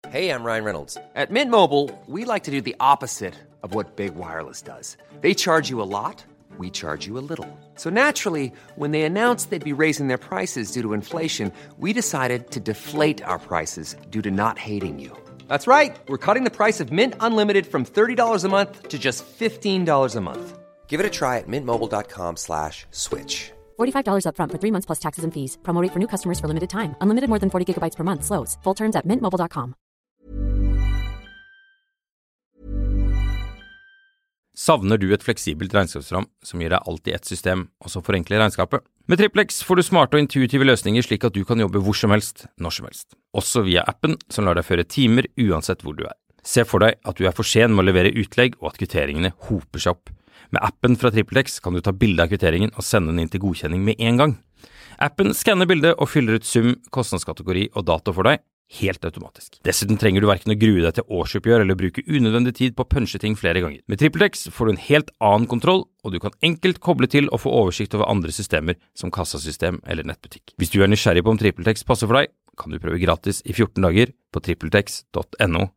Hey, I'm Ryan Reynolds. At Mint Mobile, we like to do the opposite of what Big Wireless does. They charge you a lot, we charge you a little. So naturally, when they announced they'd be raising their prices due to inflation, we decided to deflate our prices due to not hating you. That's right. We're cutting the price of Mint Unlimited from $30 a month to just $15 a month. Give it a try at mintmobile.com/switch. $45 up front for 3 months plus taxes and fees. Promo rate for new customers for limited time. Unlimited more than 40 gigabytes per month. Slows full terms at mintmobile.com. Savner du et fleksibelt regnskapsprogram som gir deg alt i ett system, og som forenkler regnskapet? Med Triplex får du smarte og intuitive løsninger slik at du kan jobbe hvor som helst, når som helst. Også via appen som lar deg føre timer uansett hvor du er. Se for deg at du er for sen med å levere utlegg og at kvitteringene hoper seg opp. Med appen fra Triplex kan du ta bilde av kvitteringen og sende den inn til godkjenning med en gang. Appen skanner bildet og fyller ut sum, kostnadskategori og dato for deg, helt automatisk. Dessuten trenger du hverken å grue deg til årsoppgjør eller bruke unødvendig tid på å punche ting flere ganger. Med Triplex får du en helt annen kontroll, og du kan enkelt koble til og få oversikt over andre systemer som kassasystem eller nettbutikk. Hvis du er nysgjerrig på om Triplex passer for deg, kan du prøve gratis i 14 dager på tripletex.no.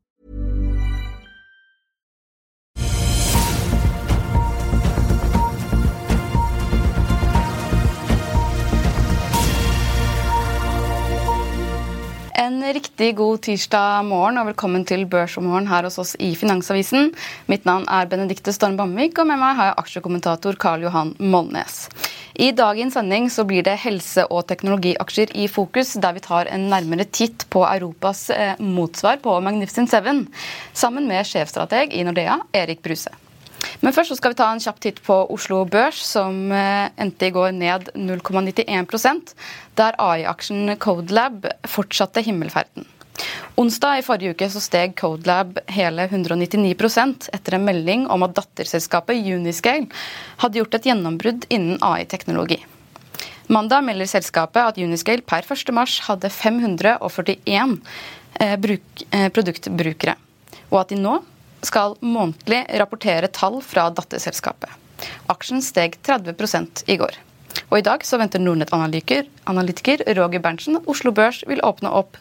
En riktig god tirsdag morgen og velkommen til Børsmorgen her hos oss i Finansavisen. Mitt navn er Benedikte Storm Bamvik, og med meg har jeg aksjekommentator Karl Johan Molnes. I dagens sending så blir det helse- og teknologiaksjer i fokus, der vi tar en nærmere titt på Europas motsvar på Magnificent Seven, sammen med sjefstrateg i Nordea, Erik Bruse. Men først så skal vi ta en kjapp titt på Oslo Børs, som endte i går ned 0,91%, der AI-aksjen CodeLab fortsatte himmelferden. Onsdag i forrige uke så steg CodeLab hele 199% etter en melding om at datterselskapet Uniscale hadde gjort et gjennombrudd innen AI-teknologi. Mandag melder selskapet at Uniscale per 1. mars hadde 541 produktbrukere, og at de nå skal månedlig rapportere tall fra datterselskapet. Aksjen steg 30% i går. Og i dag så venter Nordnett-analytiker Roger Berntsen at Oslo Børs vil åpne opp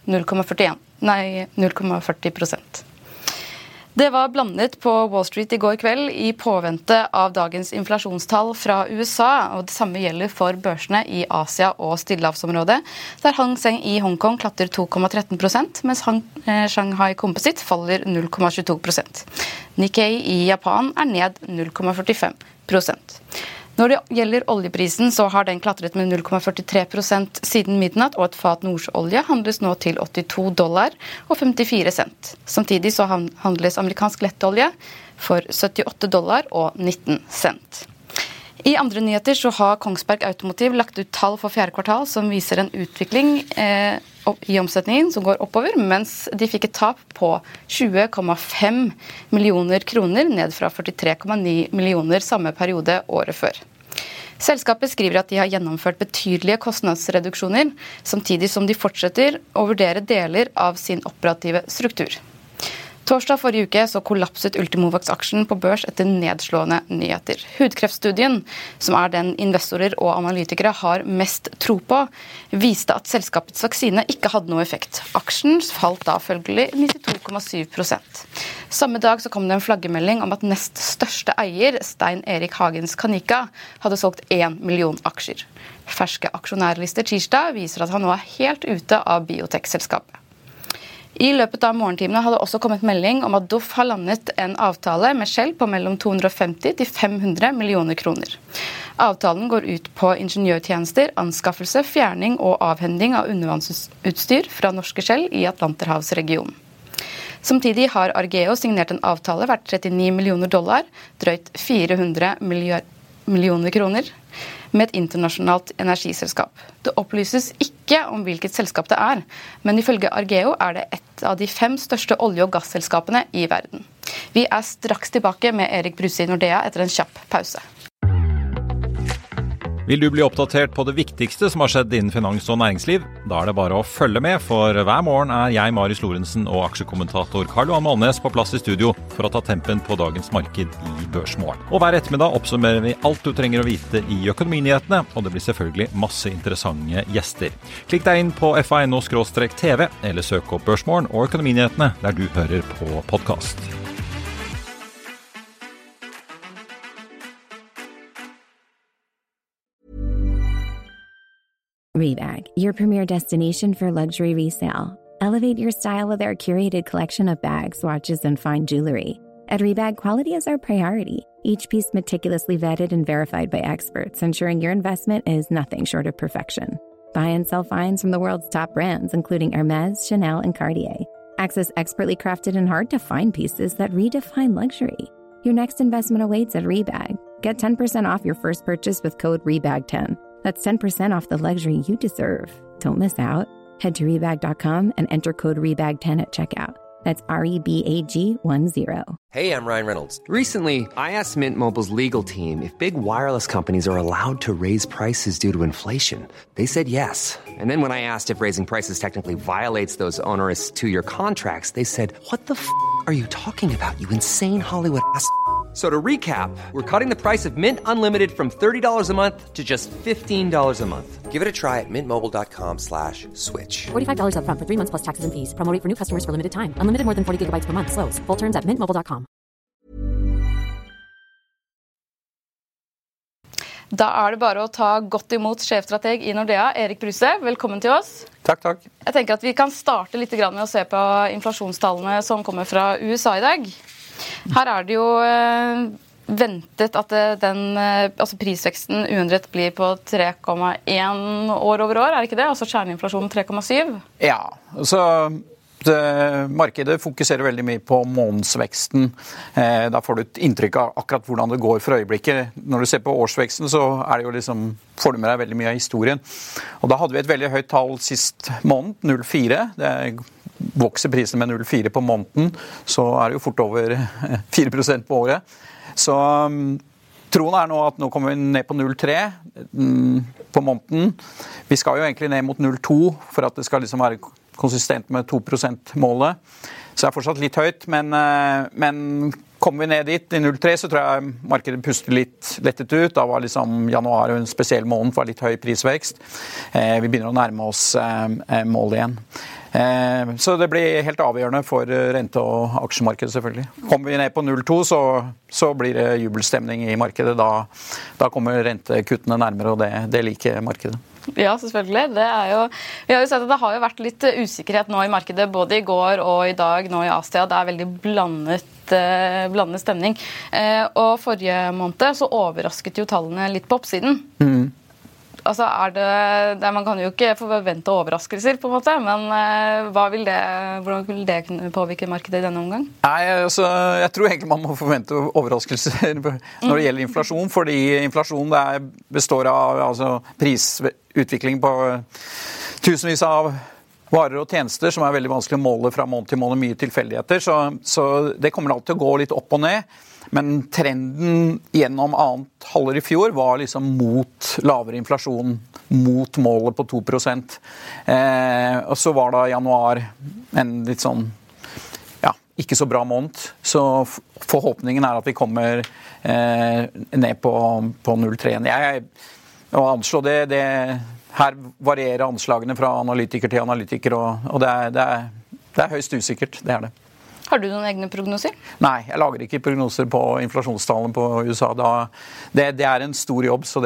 0,40%. Det var blandet på Wall Street i går kveld i påvente av dagens inflasjonstall fra USA, og det samme gjelder for børsene i Asia og Stillehavsområdet, der Hang Seng i Hongkong klatrer 2,13%, mens Shanghai Composite faller 0,22%. Nikkei i Japan er ned 0,45%. Når det gjelder oljeprisen, så har den klatret med 0,43% siden midnatt, og et fat nordsolje handles nå til $82,54. Samtidig så handles amerikansk lettolje for $78,19. I andre nyheter så har Kongsberg Automotiv lagt ut tall for fjerde kvartal som viser en utvikling i omsetningen som går oppover, mens de fikk et tap på 20,5 millioner kroner, ned fra 43,9 millioner samme periode året før. Selskapet skriver at de har gjennomført betydelige kostnadsreduksjoner, samtidig som de fortsetter å vurdere deler av sin operative struktur. Torsdag forrige uke så kollapset Ultimovax-aksjen på børs etter nedslående nyheter. Hudkreftstudien, som er den investorer og analytikere har mest tro på, viste at selskapets vaksine ikke hadde noe effekt. Aksjen falt da følgelig 92,7%. Samme dag så kom det en flaggemelding om at nest største eier, Stein Erik Hagens Canica, hadde solgt 1 million aksjer. Ferske aksjonærlister tirsdag viser at han nå er helt ute av biotech-selskapet. I løpet av morgentimene hadde også kommet melding om at Doff har landet en avtale med Shell på mellom 250 til 500 millioner kroner. Avtalen går ut på ingeniørtjenester, anskaffelse, fjerning og avhending av undervannsutstyr fra norske Shell i Atlanterhavsregionen. Samtidig har Argeo signert en avtale verdt $39 millioner, drøyt 400 millioner kroner, med et internasjonalt energiselskap. Det opplyses ikke om hvilket selskap det er, men ifølge Argeo er det et av de 5 største olje- og gasselskapene i verden. Vi er straks tilbake med Erik Bruse i Nordea etter en kjapp pause. Vil du bli oppdatert på det viktigste som har skjedd innen finans og næringsliv? Da det bare å følge med, for hver morgen jeg, Marius Lorentzen og aksjekommentator Karl Johan Malnes på plass i studio for å ta tempen på dagens marked i Børsmorgen. Og hver ettermiddag oppsummerer vi alt du trenger å vite i økonominyhetene, og det blir selvfølgelig masse interessante gjester. Klikk deg inn på FA.no/TV, eller søk opp Børsmorgen og økonominyhetene der du hører på podcast. Rebag, your premier destination for luxury resale. Elevate your style with our curated collection of bags, watches, and fine jewelry. At Rebag, quality is our priority. Each piece meticulously vetted and verified by experts, ensuring your investment is nothing short of perfection. Buy and sell finds from the world's top brands, including Hermes, Chanel, and Cartier. Access expertly crafted and hard-to-find pieces that redefine luxury. Your next investment awaits at Rebag. Get 10% off your first purchase with code REBAG10. That's 10% off the luxury you deserve. Don't miss out. Head to Rebag.com and enter code REBAG10 at checkout. That's REBAG10. Hey, I'm Ryan Reynolds. Recently, I asked Mint Mobile's legal team if big wireless companies are allowed to raise prices due to inflation. They said yes. And then when I asked if raising prices technically violates those onerous two-year contracts, they said, "What the f*** are you talking about, you insane Hollywood ass?" So to recap, we're cutting the price of Mint Unlimited from $30 a month to just $15 a month. Give it a try at mintmobile.com/switch. $45 up front for 3 months plus taxes and fees. Promo rate for new customers for limited time. Unlimited more than 40 gigabytes per month. Slows full terms at mintmobile.com. Da det bare å ta godt imot sjefstrateg I Nordea, Erik Bruse. Velkommen til oss. Takk, takk. Jeg tenker at vi kan starte litt grann med å se på inflasjonstallene som kommer fra USA I dag. Her det jo ventet at altså prisveksten uendret blir på 3,1 år over år, det ikke det? Altså kjerneinflasjonen 3,7? Ja, så markedet fokuserer veldig mye på månedsveksten. Da får du et inntrykk av akkurat hvordan det går for øyeblikket. Når du ser på årsveksten så det jo liksom, får du med deg veldig mye av historien. Og da hadde vi et veldig høyt tall sist måned, 0,4. Det vokser prisen med 0,4 på måneden, så det jo fort over 4% på året. Så troen nå at nå kommer vi ned på 0,3 på måneden. Vi skal jo egentlig ned mot 0,2 for at det skal liksom være konsistent med 2%-målet. Så det fortsatt litt høyt, men kommer vi ned dit I 0,3 så tror jeg markedet puster litt lettet ut. Da var liksom januar en spesiell måned for litt høy prisvekst. Vi begynner å nærme oss målet igjen. Så det blir helt avgjørende for rente- og aksjemarkedet selvfølgelig. Kommer vi ned på 0,2 så blir det jubelstemning I markedet. Da kommer rentekuttene nærmere, og det liker markedet. Ja, selvfølgelig. Vi har jo sett at det har jo vært litt usikkerhet nå I markedet, både I går og I dag nå I Asia. Det veldig blandet stemning. Og forrige måned så overrasket jo tallene litt på oppsiden. Altså man kan jo ikke forvente overraskelser på en måte, men hvordan vil det kunne påvirke markedet I denne omgang? Nei, altså, jeg tror egentlig man må forvente overraskelser når det gjelder inflasjon, fordi inflasjon består av altså, prisutvikling på tusenvis av varer og tjenester som veldig vanskelig å måle fra måned til måned, mye tilfeldigheter, så det kommer alltid til å gå litt opp og ned. Men trenden gjennom annet halvår I fjor var liksom mot lavere inflasjon, mot målet på 2%. Og så var da januar en litt sånn, ja, ikke så bra måned. Så forhåpningen at vi kommer ned på 0,3. Jeg anslår det her varierer anslagene fra analytiker til analytiker, og det høyst usikkert, det det. Har du noen egne prognoser? Nei, jeg lager ikke prognoser på inflasjonstallene på USA. Det en stor jobb, så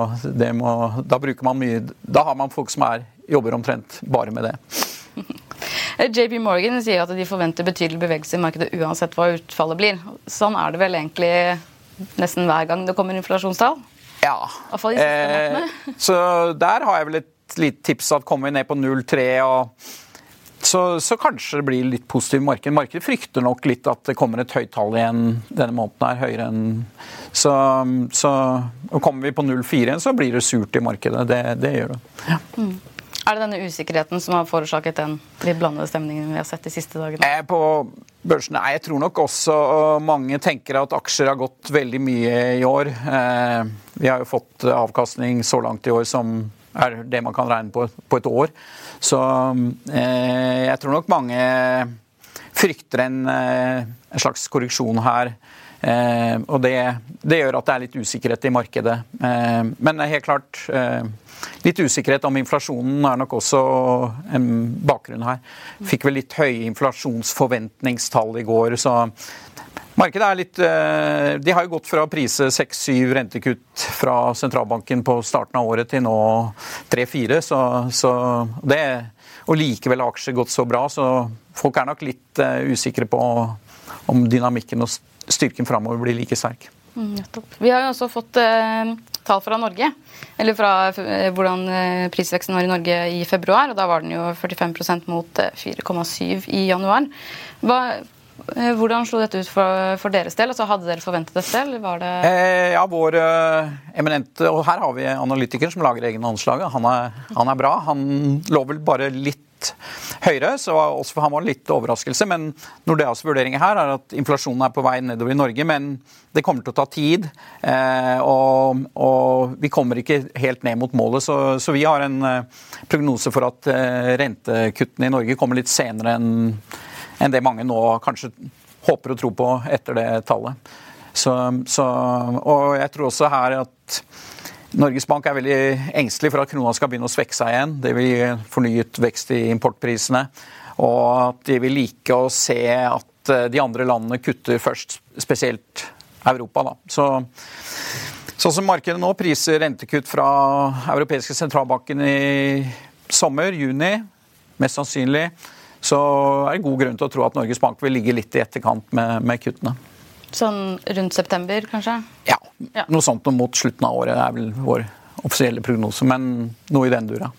da bruker man mye. Da har man folk som jobber omtrent bare med det. JP Morgan sier at de forventer betydelig bevegelse I markedet uansett hva utfallet blir. Sånn det vel egentlig nesten hver gang det kommer inflasjonstall? Ja. I hvert fall I siste månedene. Så der har jeg vel et litt tips at kommer vi ned på 0,3 og så kanskje det blir litt positiv marked. Markedet frykter nok litt at det kommer et høyt tall igjen denne måneden høyere enn så kommer vi på 0,4 så blir det surt I markedet. Det gjør det. Ja. Det denne usikkerheten som har forårsaket den litt blandede stemningen vi har sett de siste dagene? Børsen, nei, jeg tror nok også mange tenker at aksjer har gått veldig mye i år. Vi har jo fått avkastning så langt i år som det man kan regne på et år. Så jeg tror nok mange frykter en slags korreksjon her. Og det gjør at det litt usikkerhet i markedet. Men helt klart, litt usikkerhet om inflasjonen nok også en bakgrunn her. Fikk vel litt høye inflasjonsforventningstall i går, så markedet litt... De har jo gått fra å prise 6-7 rentekutt fra sentralbanken på starten av året til nå 3-4, så det... Og likevel har aksjer gått så bra, så folk nok litt usikre på om dynamikken og styrken fremover blir like sterk. Vi har jo også fått tall fra Norge, eller fra hvordan prisveksten var i Norge i februar, og da var den jo 45% mot 4,7 i januar. Hvordan slo dette ut for deres del? Altså, hadde dere forventet dette, eller var det... Ja, vår eminente, og her har vi analytikeren som lager egen anslag. Han bra. Han lå vel bare litt høyere, så også for han var litt overraskelse, men Nordeas vurdering her at inflasjonen på vei nedover i Norge, men det kommer til å ta tid, og vi kommer ikke helt ned mot målet, så vi har en prognose for at rentekuttene i Norge kommer litt senere enn det mange nå kanskje håper og tror på etter det tallet. Og jeg tror også her at Norges Bank veldig engstelig for at krona skal begynne å svekke seg igjen. Det vil gi fornyet vekst i importprisene, og at de vil like å se at de andre landene kutter først, spesielt Europa da. Sånn som markedet nå priser rentekutt fra Europeiske sentralbanken i sommer, juni, mest sannsynlig, så det god grunn til å tro at Norges Bank vil ligge litt i etterkant med kuttene. Sånn rundt september, kanskje? Ja, noe sånt mot slutten av året vel vår offisielle prognose, men noe i den dura.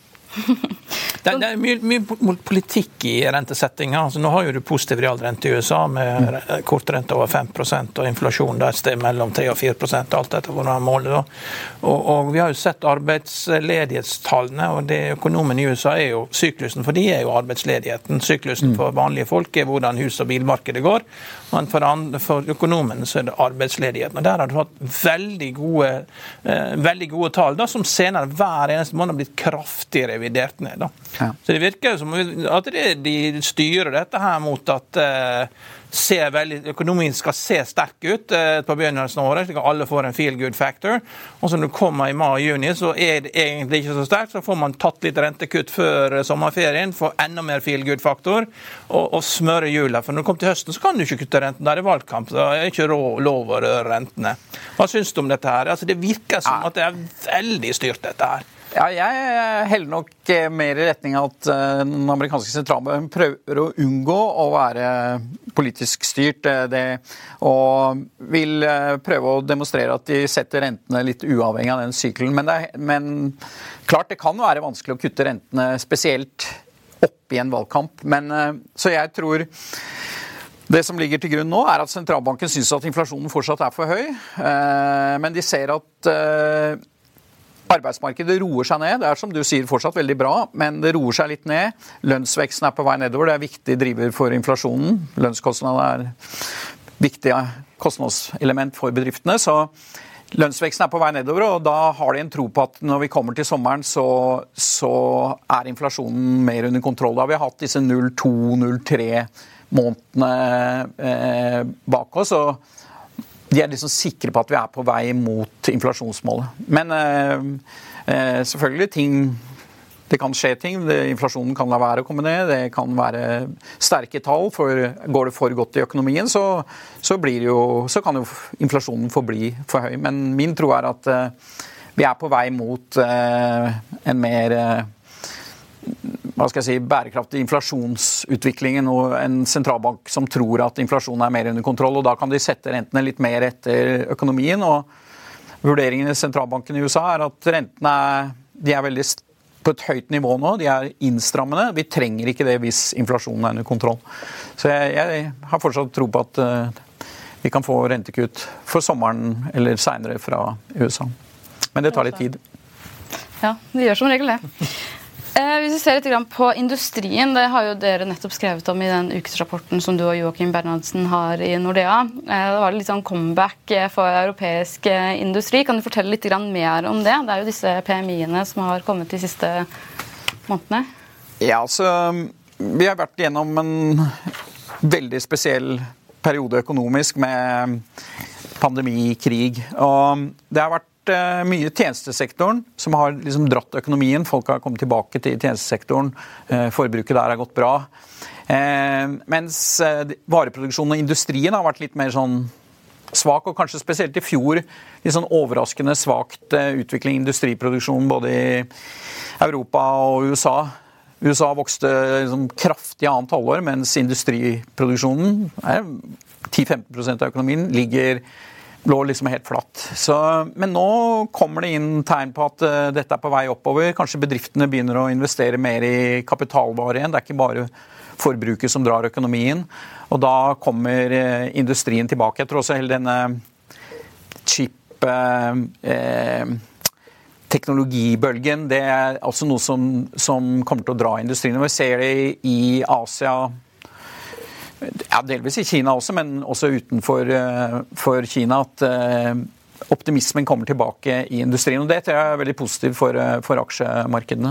Det mye politikk i rentesettinga. Altså, nå har jo du positiv realrente i USA med kortrente over 5% og inflasjon der sted mellom 3 og 4%, alt dette for noen mål. Og vi har jo sett arbeidsledighetstallene, og det økonomen i USA jo syklusen, for de jo arbeidsledigheten. Syklusen for vanlige folk hvordan hus- og bilmarkedet går, men for økonomen så det arbeidsledigheten. Og der har du hatt veldig gode tall, da, som senere hver eneste måned har blitt kraftig revidert ned. Da. Ja. Så det virker som at de styrer dette her mot at økonomien skal se sterk ut på begynnelsen av året, slik at alle får en feel-good factor. Og så når du kommer i mai og juni, så det egentlig ikke så sterkt, så får man tatt litt rentekutt før sommerferien, får enda mer feel-good-faktor, og smøre jula. For når du kommer til høsten, så kan du ikke kutte renten. Der valgkamp, så det ikke lov å røre rentene. Hva synes du om dette her? Altså, det virker som at det veldig styrt, dette her. Ja, jeg heller nok mer i retning av at den amerikanske sentralbanken prøver å unngå å være politisk styrt, og vil prøve å demonstrere at de setter rentene litt uavhengig av den syklen. Men klart det kan være vanskelig å kutte rentene spesielt opp i en valgkamp. Så jeg tror det som ligger til grunn nå at sentralbanken synes at inflasjonen fortsatt for høy, men de ser at arbeidsmarkedet roer seg ned. Det som du sier fortsatt veldig bra, men det roer seg litt ned. Lønnsveksten på vei nedover. Det viktig driver for inflasjonen. Lønnskostnader viktig kostnadselement for bedriftene. Så lønnsveksten på vei nedover, og da har de en tro på at når vi kommer til sommeren, så inflasjonen mer under kontroll. Da har vi hatt disse 0,2-0,3 månedene bak oss, og de liksom sikre på at vi på vei mot inflasjonsmålet. Men selvfølgelig det kan skje ting. Inflasjonen kan la være å komme ned. Det kan være sterke tall. Går det for godt i økonomien, så kan jo inflasjonen forbli for høy. Men min tro at vi på vei mot en mer bærekraftig inflasjonsutviklingen og en sentralbank som tror at inflasjonen mer under kontroll, og da kan de sette rentene litt mer etter økonomien, og vurderingen i sentralbanken i USA at rentene de veldig på et høyt nivå nå, de innstrammende, vi trenger ikke det hvis inflasjonen under kontroll. Så jeg har fortsatt tro på at vi kan få rentekutt for sommeren eller senere fra USA. Men det tar litt tid. Ja, det gjør som regel det. Hvis vi ser litt grann på industrien, det har jo dere nettopp skrevet om i den ukesrapporten som du og Joakim Bernhardsen har i Nordea. Det var litt sånn comeback for europeisk industri. Kan du fortelle litt grann mer om det? Det er jo disse PMI-ene som har kommet de siste månedene. Ja, altså, vi har vært gjennom en veldig spesiell periode økonomisk med pandemi, krig, og det har vært mye tjenestesektoren som har liksom dratt økonomien. Folk har kommet tilbake til tjenestesektoren. Forbruket der har gått bra. Mens vareproduksjonen og industrien har vært litt mer sånn svak, og kanskje spesielt i fjor litt sånn overraskende svakt utvikling i industriproduksjonen både i Europa og USA. USA vokste liksom kraftig annet halvår, mens industriproduksjonen 10-15% av økonomien lå liksom helt flatt. Men nå kommer det inn tegn på at dette er på vei oppover. Kanskje bedriftene begynner å investere mer i kapitalvare igjen. Det er ikke bare forbruket som drar økonomien. Og da kommer industrien tilbake. Jeg tror også hele denne chip-teknologibølgen, det er altså noe som kommer til å dra industrien. Vi ser det i Asia, ja, delvis i Kina også, men også utenfor Kina, at optimismen kommer tilbake i industrien. Og det tror jeg er veldig positivt for aksjemarkedene.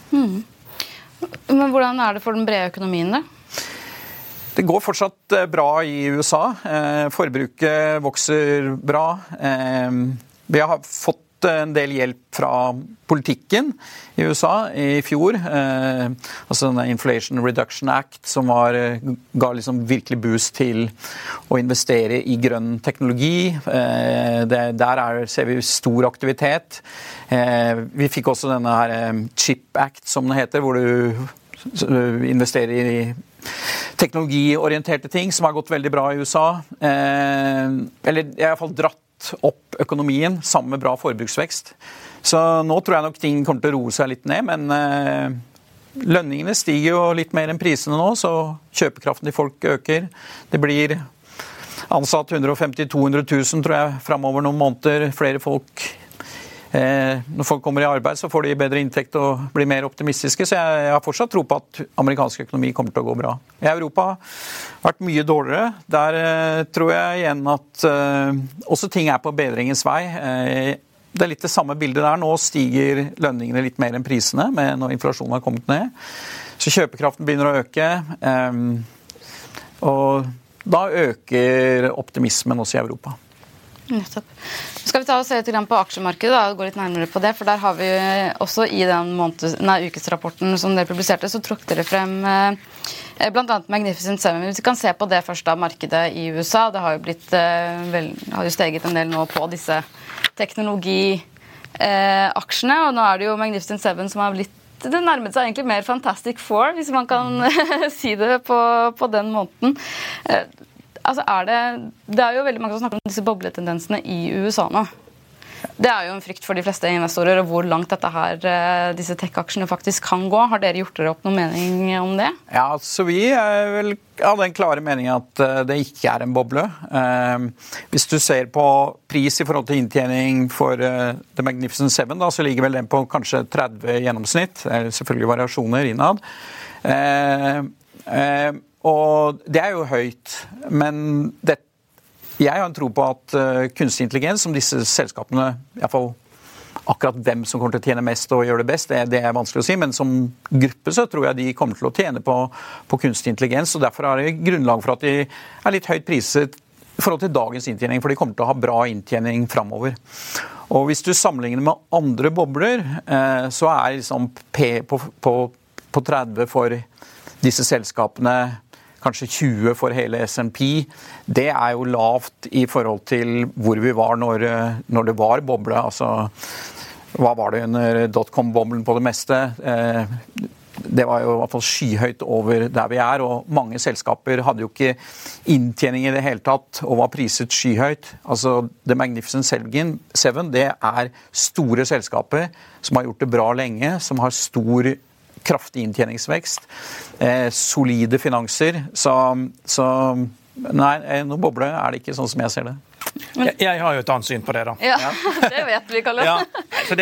Men hvordan er det for den brede økonomien da? Det går fortsatt bra i USA. Forbruket vokser bra. Vi har fått en del hjelp fra politikken i USA i fjor. Altså denne Inflation Reduction Act som ga liksom virkelig boost til å investere i grønn teknologi. Der ser vi stor aktivitet. Vi fikk også denne her Chip Act som det heter, hvor du investerer i teknologiorienterte ting som har gått veldig bra i USA. Eller i hvert fall dratt opp økonomien sammen med bra forbruksvekst. Så nå tror jeg nok ting kommer til å roe seg litt ned, men lønningene stiger jo litt mer enn prisene nå, så kjøpekraften til folk øker. Det blir ansatt 150-200 000, tror jeg, fremover noen måneder. Flere folk, når folk kommer i arbeid, så får de bedre inntekt og blir mer optimistiske. Så jeg har fortsatt tro på at amerikansk økonomi kommer til å gå bra. I Europa har vært mye dårligere. Der tror jeg igjen at også ting er på bedringens vei. Det er litt det samme bildet der. Nå stiger lønningene litt mer enn prisene når inflasjonen har kommet ned. Så kjøpekraften begynner å øke. Og da øker optimismen også i Europa. Nettopp. Skal vi ta og se litt på aksjemarkedet da, og gå litt nærmere på det, for der har vi også i den ukesrapporten som dere publiserte, så tråkk dere frem blant annet Magnificent Seven. Hvis vi kan se på det første av markedet i USA, det har jo steget en del nå på disse teknologiaksjene, og nå er det jo Magnificent Seven som har blitt det nærmet seg egentlig mer Fantastic Four, hvis man kan si det på den måten. Altså det er jo veldig mange som snakker om disse bobletendensene i USA nå. Det er jo en frykt for de fleste investorer, og hvor langt disse tech-aksjene faktisk kan gå. Har dere gjort dere opp noen mening om det? Ja, så vi er vel av den klare meningen at det ikke er en boble. Hvis du ser på pris i forhold til inntjening for The Magnificent Seven, da, så ligger vel den på kanskje 30 gjennomsnitt. Det er selvfølgelig variasjoner innad. Og det er jo høyt, men jeg har en tro på at kunstig intelligens, som disse selskapene, i hvert fall akkurat hvem som kommer til å tjene mest og gjøre det best, det er vanskelig å si, men som gruppe så tror jeg de kommer til å tjene på kunstig intelligens, og derfor er det grunnlag for at de er litt høyt priset i forhold til dagens inntjening, for de kommer til å ha bra inntjening fremover. Og hvis du sammenligner med andre bobler, så er liksom P på 30 for disse selskapene, kanskje 20 for hele S&P, det er jo lavt i forhold til hvor vi var når det var boble. Altså, hva var det under dotcom-boblen på det meste? Det var jo i hvert fall skyhøyt over der vi er, og mange selskaper hadde jo ikke inntjening i det hele tatt, og var priset skyhøyt. Altså, The Magnificent Seven, det er store selskaper som har gjort det bra lenge, som har kraftig inntjeningsvekst, solide finanser, så nei, noe boble er det ikke sånn som jeg ser det. Jeg har jo et annet syn på det da. Ja, det vet vi, Karl. Ja, så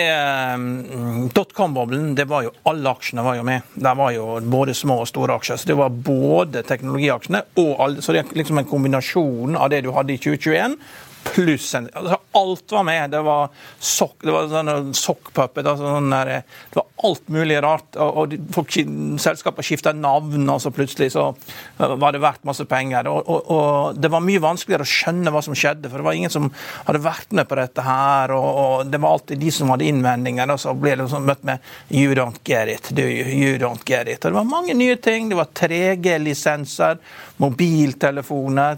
dotcom-boblen, det var jo, alle aksjene var jo med. Det var jo både små og store aksjer, så det var både teknologiaksjene og alle, så det er liksom en kombinasjon av det du hadde i 2021, pluss altså alt var med. Det var sånn sokkpuppet, det var alt mulig rart, og selskapet skiftet navn, og så plutselig så var det verdt masse penger, og det var mye vanskeligere å skjønne hva som skjedde, for det var ingen som hadde vært med på dette her, og det var alltid de som hadde innvendinger, og så ble det sånn møtt med you don't get it, you don't get it, og det var mange nye ting. Det var 3G-lisenser, mobiltelefoner,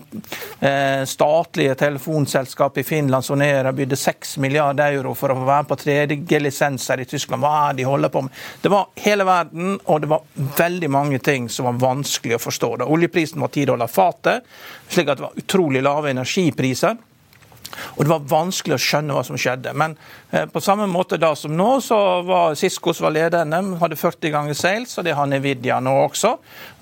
statlige telefonselskap i Finland, Sonera, bydde 6 milliarder euro for å få være på 3G-lisenser i Tyskland. Hva de holder på med? Det var hele verden, og det var veldig mange ting som var vanskelig å forstå. Da oljeprisen var $10 fatet, slik at det var utrolig lave energipriser. Og det var vanskelig å skjønne hva som skjedde. Men på samme måte da som nå, så var Cisco som var ledende, hadde 40 ganger sales, og det har Nvidia nå også.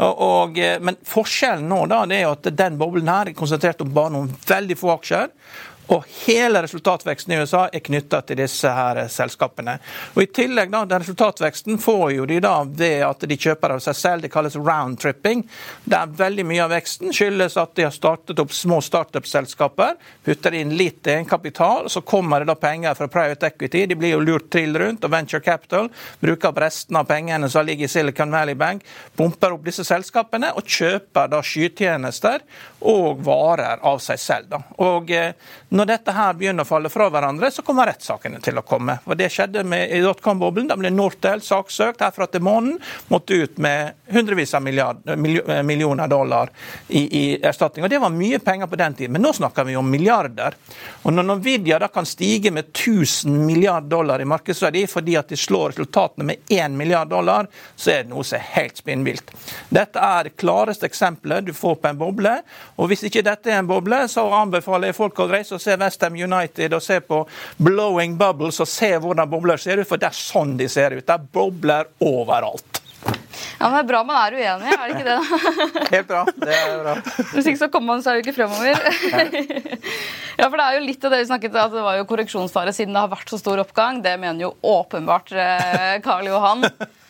Men forskjellen nå da, det er jo at den boblen her er konsentrert om bare noen veldig få aksjer, og hele resultatveksten i USA er knyttet til disse her selskapene. Og i tillegg da, den resultatveksten får jo de da ved at de kjøper av seg selv, det kalles round-tripping. Det er veldig mye av veksten skyldes at de har startet opp små startup-selskaper, putter inn litt egenkapital, så kommer det da penger fra private equity, de blir jo lurt til rundt, og venture capital bruker opp resten av pengene som ligger i Silicon Valley Bank, pumper opp disse selskapene og kjøper da skytjenester og varer av seg selv da. Og når dette her begynner å falle fra hverandre, så kommer rettssakene til å komme. Og det skjedde med i dotcom-boblen. Da ble Nortel saksøkt herfra til månen, måtte ut med hundrevis av millioner dollar i erstatning. Og det var mye penger på den tiden. Men nå snakker vi om milliarder. Og når Nvidia da kan stige med $1000 milliarder i markedsverdi fordi at de slår resultatene med $1 milliard, så er det noe som er helt spinnvilt. Dette er det klareste eksempelet du får på en boble. Og hvis ikke dette er en boble, så anbefaler jeg folk å reise og se West Ham United og se på Blowing Bubbles og se hvordan bobler ser ut, for det er sånn de ser ut. Det er bobler overalt. Ja, men det er bra man er uenig, er det ikke det da? Helt bra, det er bra. Hvis ikke så kommer man seg jo ikke fremover. Ja, for det er jo litt av det vi snakket, at det var jo korreksjonsfare siden det har vært så stor oppgang. Det mener jo åpenbart Karl Johan.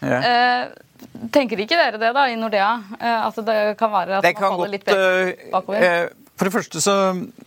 Tenker ikke dere det da i Nordea? At det kan være at man faller litt bakover? For det første så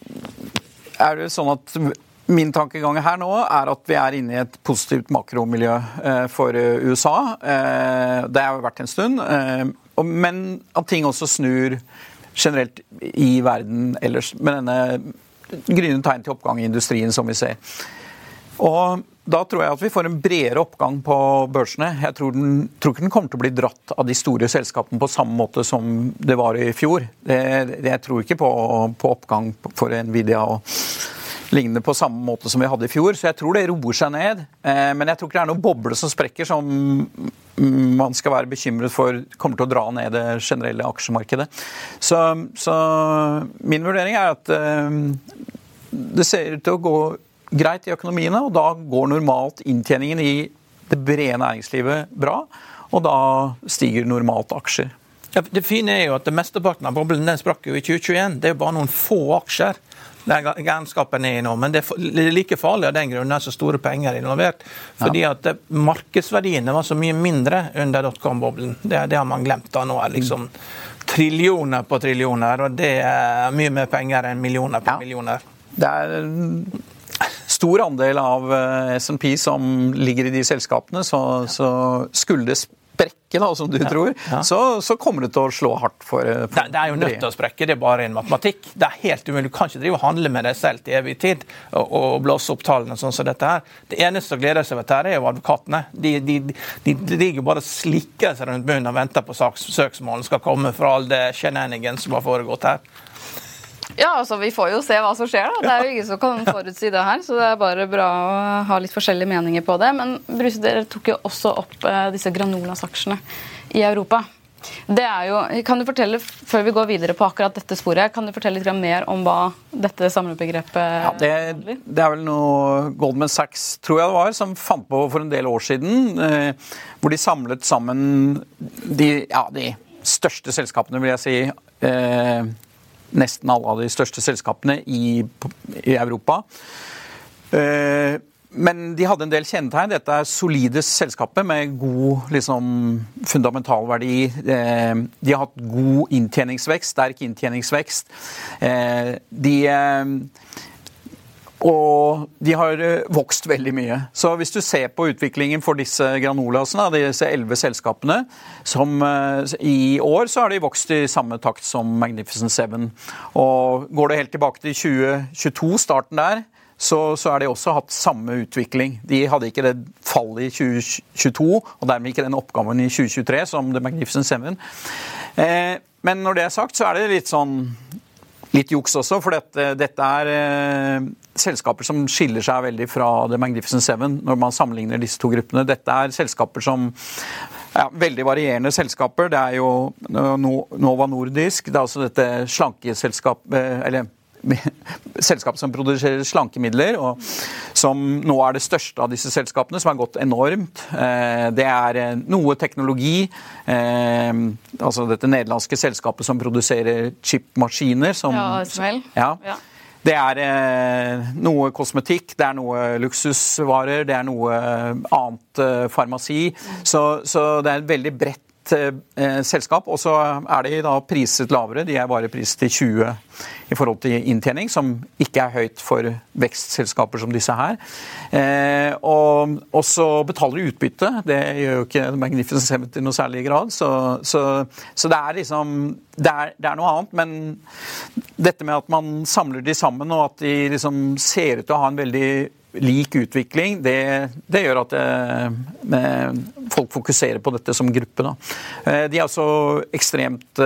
er det sånn at min tankegang her nå er at vi er inne i et positivt makromiljø for USA. Det har vært en stund. Men at ting også snur generelt i verden ellers med denne gryende tegn til oppgang i industrien som vi ser. Og da tror jeg at vi får en bredere oppgang på børsene. Jeg tror ikke den kommer til å bli dratt av de store selskapene på samme måte som det var i fjor. Jeg tror ikke på oppgang for Nvidia og lignende på samme måte som vi hadde i fjor, så jeg tror det roer seg ned. Men jeg tror ikke det er noen boble som sprekker som man skal være bekymret for kommer til å dra ned det generelle aksjemarkedet. Så min vurdering er at det ser ut til å gå greit i økonomiene, og da går normalt inntjeningen i det brede næringslivet bra, og da stiger normalt aksjer. Ja, det fine er jo at det mesteparten av boblen den sprakk jo i 2021. Det er jo bare noen få aksjer der gærenskapen er i nå, men det er like farlig av den grunnen så store penger involvert, fordi at markedsverdiene var så mye mindre under dotcom-boblen. Det har man glemt da nå, er liksom trillioner på trillioner, og det er mye mer penger enn millioner på millioner. Det er stor andel av S&P som ligger i de selskapene, så skulle det sprekke da, som du tror, så kommer det til å slå hardt for det er jo nødt til å sprekke, det er bare en matematikk. Det er helt umulig, du kan ikke drive og handle med deg selv til evig tid og blåse opp tallene sånn som dette her. Det eneste som gleder seg over dette her er jo advokatene. De ligger bare og slikker seg rundt munnen og venter på søksmålen skal komme fra all det shenanigans som har foregått her. Ja, altså vi får jo se hva som skjer da. Det er jo ingen som kan forutsi det her, så det er bare bra å ha litt forskjellige meninger på det. Men Bruse, dere tok jo også opp disse Granolas-aksjene i Europa. Det er jo, kan du fortelle, før vi går videre på akkurat dette sporet, kan du fortelle litt mer om hva dette samlebegrepet det er vel noe Goldman Sachs, tror jeg det var, som fant på for en del år siden, hvor de samlet sammen de største selskapene, vil jeg si, nesten alle av de største selskapene i Europa. Men de hadde en del kjennetegn. Dette solide selskaper med god fundamentalverdi. De har hatt god inntjeningsvekst, sterk inntjeningsvekst. Og de har vokst veldig mye. Så hvis du ser på utviklingen for disse granolasene, disse 11 selskapene, som i år så har de vokst i samme takt som Magnificent Seven. Og går det helt tilbake til 2022, starten der, så har de også hatt samme utvikling. De hadde ikke det fallet i 2022, og dermed ikke den oppgaven i 2023 som The Magnificent Seven. Men når det sagt, så er det litt juks også, for dette selskaper som skiller seg veldig fra The Magnificent Seven når man sammenligner disse to gruppene. Dette selskaper som veldig varierende selskaper. Det jo Nova Nordisk, det også dette slankeselskapet, selskap som produserer slankemidler, og som nå det største av disse selskapene, som har gått enormt. Det noe teknologi, altså dette nederlandske selskapet som produserer chipmaskiner. ASML. Ja. Det noe kosmetikk, det noe luksusvarer, det noe annet farmasi. Så det et veldig bredt selskap, og så de da priset lavere. De bare priset til 20 i forhold til inntjening, som ikke høyt for vekstselskaper som disse her. Og så betaler de utbytte. Det gjør jo ikke Magnificent Seven i noe særlig grad. Så det det noe annet, men dette med at man samler de sammen, og at de ser ut til å ha en veldig lik utvikling, det gjør at folk fokuserer på dette som gruppe. Da. De så ekstremt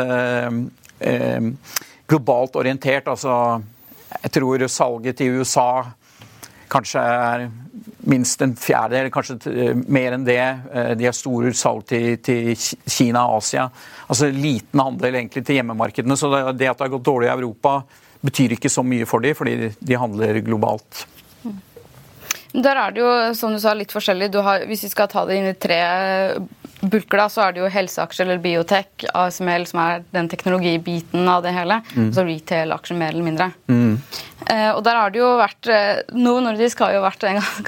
globalt orientert. Altså, jeg tror salget til USA kanskje minst en fjerdedel, kanskje mer enn det. De har store salg til Kina og Asia. Altså liten handel egentlig til hjemmemarkedene. Så det at det har gått dårlig i Europa betyr ikke så mye for dem, fordi de handler globalt. Der det jo, som du sa, litt forskjellig. Hvis vi skal ta det inn i 3 bulker, da, så det jo helseaksjer eller biotech, ASML, som den teknologibiten av det hele, og så retail-aksjer mer eller mindre. Og der har det jo vært, Novo Nordisk har jo vært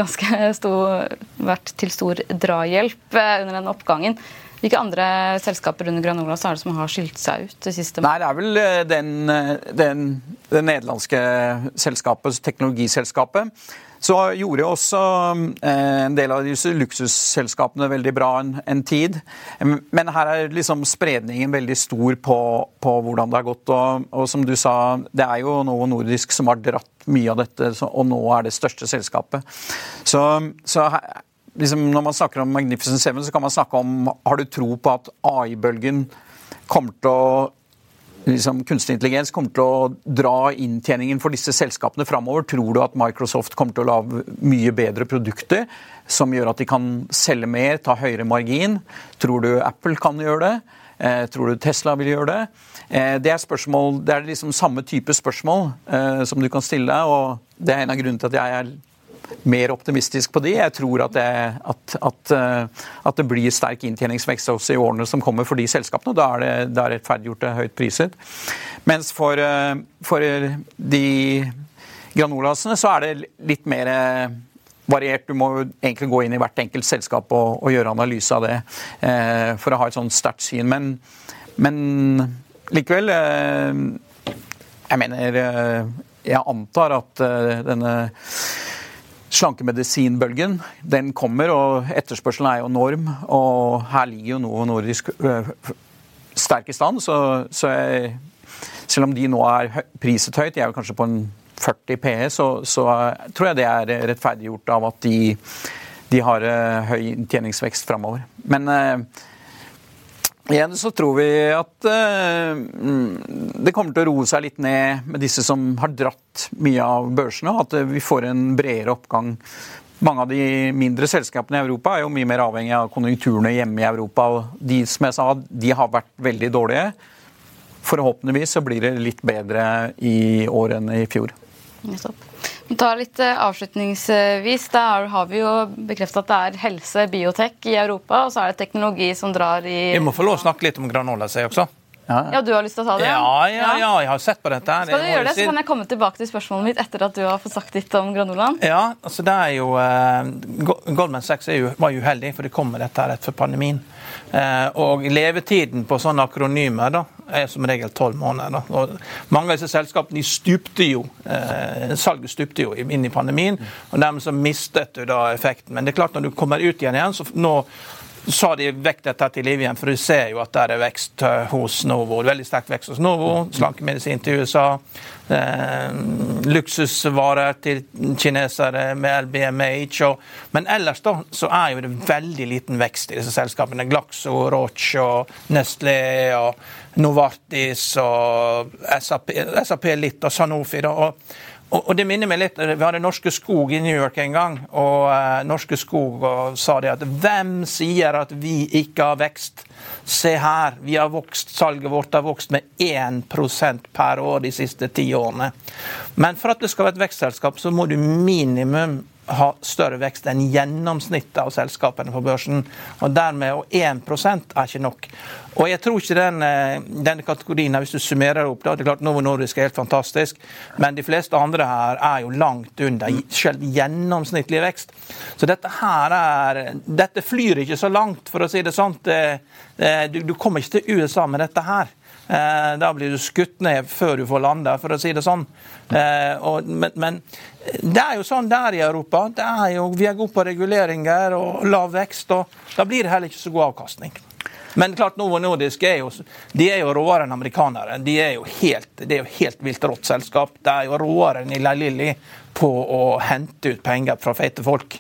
vært til stor drahjelp under den oppgangen. Hvilke andre selskaper under Granola så det som har skilt seg ut det siste? Nei, det vel det nederlandske selskapet, teknologiselskapet. Så gjorde også en del av disse luksusselskapene veldig bra en tid. Men her spredningen veldig stor på hvordan det har gått. Og som du sa, det jo Novo Nordisk som har dratt mye av dette, og nå det største selskapet. Så når man snakker om Magnificent Seven, så kan man snakke om, har du tro på at AI-bølgen kommer til å kunstig intelligens kommer til å dra inntjeningen for disse selskapene fremover? Tror du at Microsoft kommer til å lage mye bedre produkter som gjør at de kan selge mer, ta høyere margin? Tror du Apple kan gjøre det? Tror du Tesla vil gjøre det? Det spørsmål, det samme type spørsmål som du kan stille deg, og det en av grunnene til at jeg mer optimistisk på de. Jeg tror at det blir sterk inntjeningsvekst også i årene som kommer for de selskapene. Da det rettferdiggjort høyt priset. Mens for de granolasene så det litt mer variert. Du må egentlig gå inn i hvert enkelt selskap og gjøre analyse av det for å ha et sånt sterkt syn. Men likevel, jeg antar at denne slankemedisinbølgen, den kommer, og etterspørselen jo enorm, og her ligger jo Novo Nordisk sterk i stand, så selv om de nå priset høyt, de jo kanskje på en 40 PE, så tror jeg det rettferdiggjort av at de har høy inntjeningsvekst fremover. Men igjen så tror vi at det kommer til å roe seg litt ned med disse som har dratt mye av børsene, at vi får en bredere oppgang. Mange av de mindre selskapene i Europa jo mye mer avhengig av konjunkturene hjemme i Europa, og de, som jeg sa, de har vært veldig dårlige. Forhåpentligvis så blir det litt bedre i år enn i fjor. Vi tar litt avslutningsvis. Der har vi jo bekreftet at det helse, biotech i Europa, og så det teknologi som drar i... Vi må få lov å snakke litt om Granola seg også. Ja, du har lyst til å ta det? Ja, jeg har sett på dette. Skal du gjøre det, så kan jeg komme tilbake til spørsmålet mitt etter at du har fått sagt litt om granolaen. Ja, altså det jo Goldman Sachs var uheldig, for det kom med dette rett før pandemien. Og levetiden på sånne akronymer da, som regel 12 måneder. Da. Og mange av disse selskapene salget stupte jo inn i pandemien, og dermed så mistet du da effekten. Men det klart, når du kommer ut igjen, så nå sa de vekk dette til liv igjen, for du ser jo at det vekst hos Novo, veldig sterkt vekst hos Novo, slankemedisin til USA, luksusvarer til kinesere med LVMH, men ellers da, så jo det veldig liten vekst i disse selskapene, Glaxo, Roche, og Nestlé, og Novartis, og SAP litt, og Sanofi da, og det minner meg litt, vi hadde Norske Skog i New York en gang, og Norske Skog sa det at hvem sier at vi ikke har vekst? Se her, vi har vokst, salget vårt har vokst med 1% per år de siste 10 årene. Men for at det skal være et vekstselskap, så må du minimum ha større vekst enn gjennomsnittet av selskapene på børsen, og dermed og 1% ikke nok. Og jeg tror ikke denne kategorien, hvis du summerer opp, da, det klart Novo Nordisk helt fantastisk, men de fleste andre her jo langt under selv gjennomsnittlig vekst. Så dette flyr ikke så langt, for å si det sånn. Du kommer ikke til USA med dette her. Da blir du skutt ned før du får lande, for å si det sånn. Men det jo sånn der i Europa. Vi gode på reguleringer og lav vekst, og da blir det heller ikke så god avkastning. Men klart, Novo Nordisk de jo råere enn amerikanere. Det jo helt vilt rått selskap. Det jo råere enn Eli Lilly på å hente ut penger fra feite folk.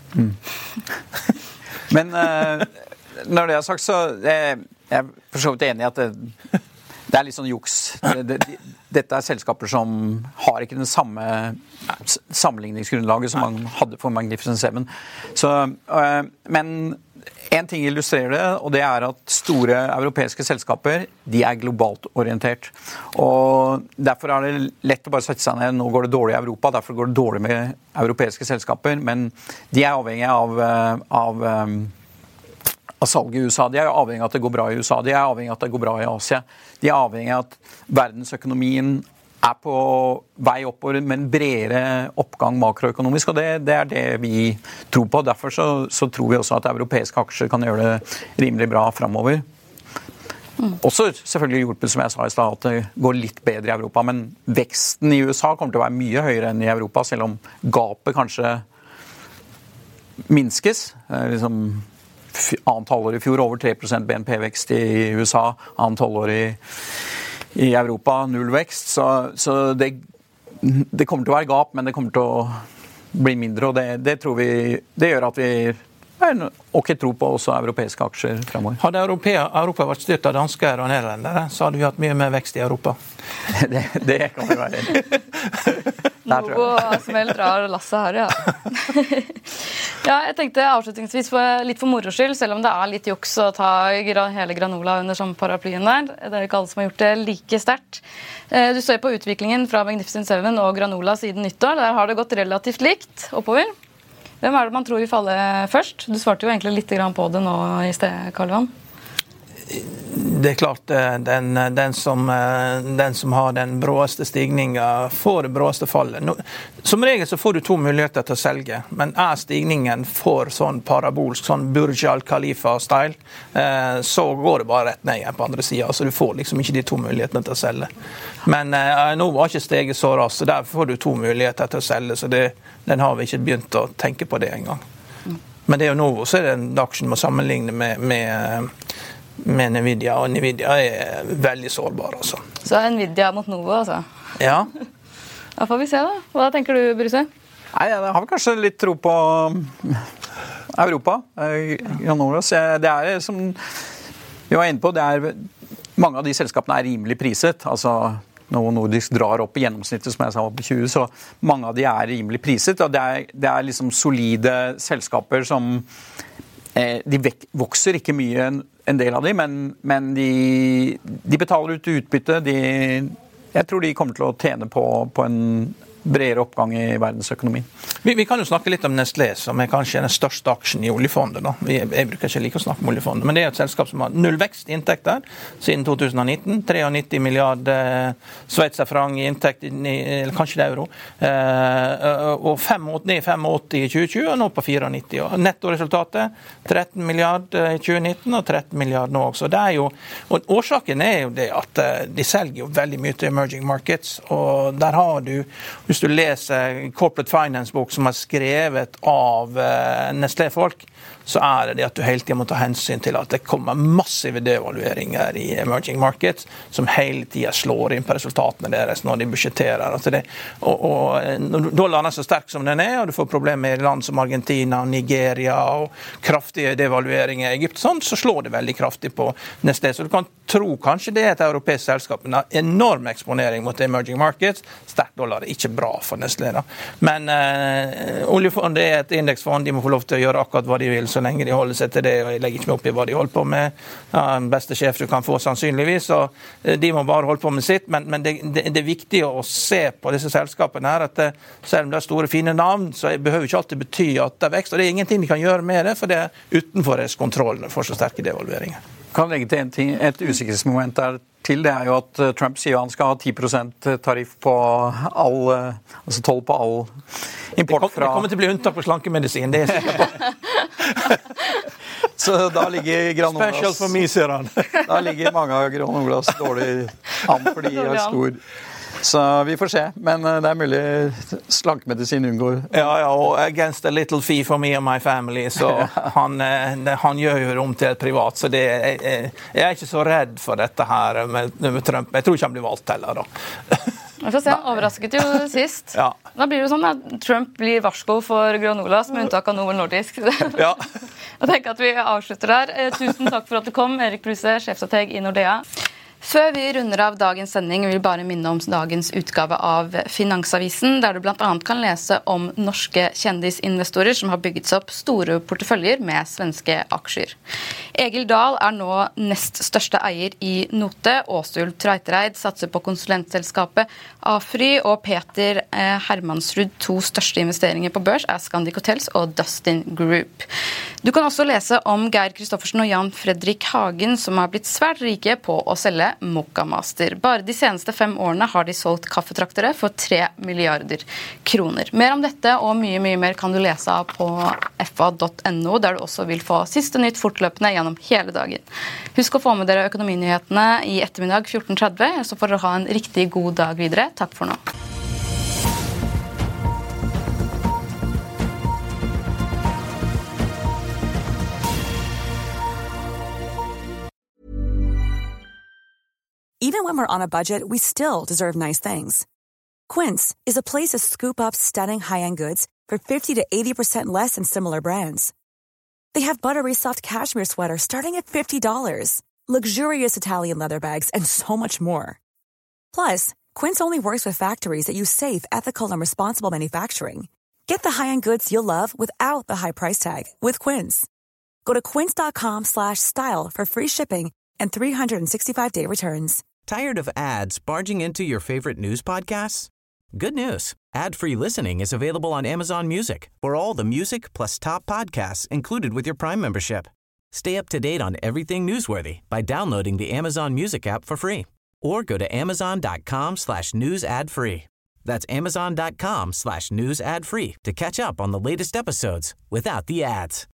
Men når det sagt, så jeg for så vidt enig i at det litt sånn juks. Dette selskaper som har ikke den samme sammenligningsgrunnlaget som man hadde for Magnificent Seven. Men en ting illustrerer det, og det at store europeiske selskaper, de globalt orientert. Og derfor det lett å bare sette seg ned, nå går det dårlig i Europa, derfor går det dårlig med europeiske selskaper, men de avhengig av salg i USA. De avhengig av at det går bra i USA. De avhengig av at det går bra i Asia. De avhengig av at verdensøkonomien på vei oppover med en bredere oppgang makroøkonomisk, og det det vi tror på. Derfor så tror vi også at europeiske aksjer kan gjøre det rimelig bra fremover. Også selvfølgelig hjulpet, som jeg sa i stad, at det går litt bedre i Europa, men veksten i USA kommer til å være mye høyere enn i Europa, selv om gapet kanskje minskes. Annet halvår i fjor over 3% BNP-vekst i USA, annet halvår i Europa, null vekst, så det kommer til å være gap, men det kommer til å bli mindre, og det tror vi, det gjør at vi tro på også europeiske aksjer fremover. Hadde Europa vært styrt av dansker og nederlendere, så hadde vi hatt mye mer vekst i Europa. det kan vi være enig i. Novo som helt drar lasset her, ja. Ja, jeg tenkte avslutningsvis litt for moro skyld, selv om det litt juks å ta hele granola under samme paraplyen der. Det ikke alle som har gjort det like sterkt. Du ser på utviklingen fra Magnificent Seven og granola siden nyttår. Der har det gått relativt likt oppover. Hvem det man tror vil falle først? Du svarte jo egentlig litt grann på det nå i sted, Karl Johan. Det klart, den som har den bråeste stigningen får det bråeste fallet. Som regel så får du 2 muligheter til å selge, men stigningen for sånn parabolsk, sånn Burj Al Khalifa-style, så går det bare rett ned igjen på andre siden, så du får liksom ikke de 2 mulighetene til å selge. Men nå var ikke steget så raskt, så derfor får du 2 muligheter til å selge, så den har vi ikke begynt å tenke på det en gang. Men det jo Novo, så det en aksjen må sammenligne med Nvidia, og Nvidia veldig sårbar også. Så Nvidia mot Novo, altså? Ja. Da får vi se da. Hva tenker du, Bruse? Nei, jeg har kanskje litt tro på Europa. Det som vi var inne på, mange av de selskapene rimelig priset. Altså, Novo Nordisk drar opp i gjennomsnittet, som jeg sa, opp i 20, så mange av de rimelig priset. Og det liksom solide selskaper som de vokser ikke mye en del av dem, men de betaler ut utbytte. Jeg tror de kommer til å tjene på en bredere oppgang i verdensøkonomien. Vi kan jo snakke litt om Nestlé, som kanskje den største aksjen i oljefondet. Da. Jeg bruker ikke like å snakke om oljefondet, men det et selskap som har null vekst i inntekter siden 2019. 93 milliarder sveitserfranc i inntekt, eller kanskje det euro. Og 85 i 2020, og nå på 94. Og nettoresultatet 13 milliarder i 2019, og 13 milliarder nå også. Det jo, og årsaken jo det at de selger jo veldig mye til emerging markets, og der har du, hvis du leser Corporate Finance-bok som skrevet av Nestlé-folk, så det at du hele tiden må ta hensyn til at det kommer massive devalueringer i emerging markets, som hele tiden slår inn på resultatene deres når de budsjetterer. Altså og dollaren så sterk som den og du får problemer i land som Argentina, Nigeria og kraftige devalueringer i Egypt, sånn, så slår det veldig kraftig på Nestlé. Så du kan tro kanskje det et europeisk selskap, men enorm eksponering mot emerging markets. Sterk dollar ikke bra for Nestlé. Da. Men oljefondet et indeksfond, de må få lov til å gjøre akkurat hva de vil, så lenge de holder seg til det, og jeg legger ikke meg opp i hva de holder på med. Den beste sjef du kan få sannsynligvis, og de må bare holde på med sitt, men det viktig å se på disse selskapene her, at selv om det store fine navn, så behøver ikke alltid bety at det vekst, og det ingenting de kan gjøre med det, for det utenfor deres kontroll for så sterke devalueringer. Kan legge til en ting, et usikkerhetsmoment til, det jo at Trump sier han skal ha 10% tariff på all, altså 12 på all import fra... Det kommer til å bli unntak på slankemedisin, det jeg sikker på. Så da ligger Granolas... Special for me, sier han. Da ligger mange av Granolas dårlig an, fordi de stor... Så vi får se, men det mulig slankemedisin unngår. Ja, og against a little fee for me and my family, så han gjør jo det om til et privat, så jeg ikke så redd for dette her med Trump. Jeg tror ikke han blir valgt heller, da. Vi får se, han overrasket jo sist. Ja. Da blir det sånn at Trump blir varsko for Granolas, med unntak av Novo Nordisk. Ja. Jeg tenker at vi avslutter der. Tusen takk for at du kom, Erik Bruse, sjefstrateg i Nordea. Før vi runder av dagens sending vil vi bare minne om dagens utgave av Finansavisen, der du blant annet kan lese om norske kjendisinvestorer som har bygget seg opp store porteføljer med svenske aksjer. Egil Dahl nå nest største eier i Note. Åsjul Treitereid satser på konsulentselskapet Afry, og Peter Hermansrud, to største investeringer på børs Scandic Hotels og Dustin Group. Du kan også lese om Geir Kristoffersen og Jan Fredrik Hagen, som har blitt svært rike på å selge Mokkamaster. Bare de seneste 5 årene har de solgt kaffetraktere for 3 milliarder kroner. Mer om dette og mye mer kan du lese av på fa.no, der du også vil få siste nytt fortløpende gjennom hele dagen. Husk å få med dere økonominyhetene i ettermiddag 14:30, så får dere ha en riktig god dag videre. Takk for nå. Even when we're on a budget, we still deserve nice things. Quince is a place to scoop up stunning high-end goods for 50 to 80% less than similar brands. They have buttery soft cashmere sweaters starting at $50, luxurious Italian leather bags, and so much more. Plus, Quince only works with factories that use safe, ethical, and responsible manufacturing. Get the high-end goods you'll love without the high price tag with Quince. Go to quince.com/style for free shipping and 365-day returns. Tired of ads barging into your favorite news podcasts? Good news. Ad-free listening is available on Amazon Music for all the music plus top podcasts included with your Prime membership. Stay up to date on everything newsworthy by downloading the Amazon Music app for free or go to amazon.com/news ad free. That's amazon.com/news ad free to catch up on the latest episodes without the ads.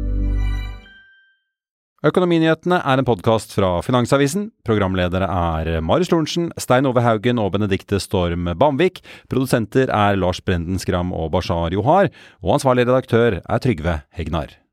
Økonominyhetene en podcast fra Finansavisen. Programledere Marius Lorentzen, Stein Ove Haugen og Benedikte Storm Bamvik. Produsenter Lars Brenden Skram og Bashar Johar. Og ansvarlig redaktør Trygve Hegnar.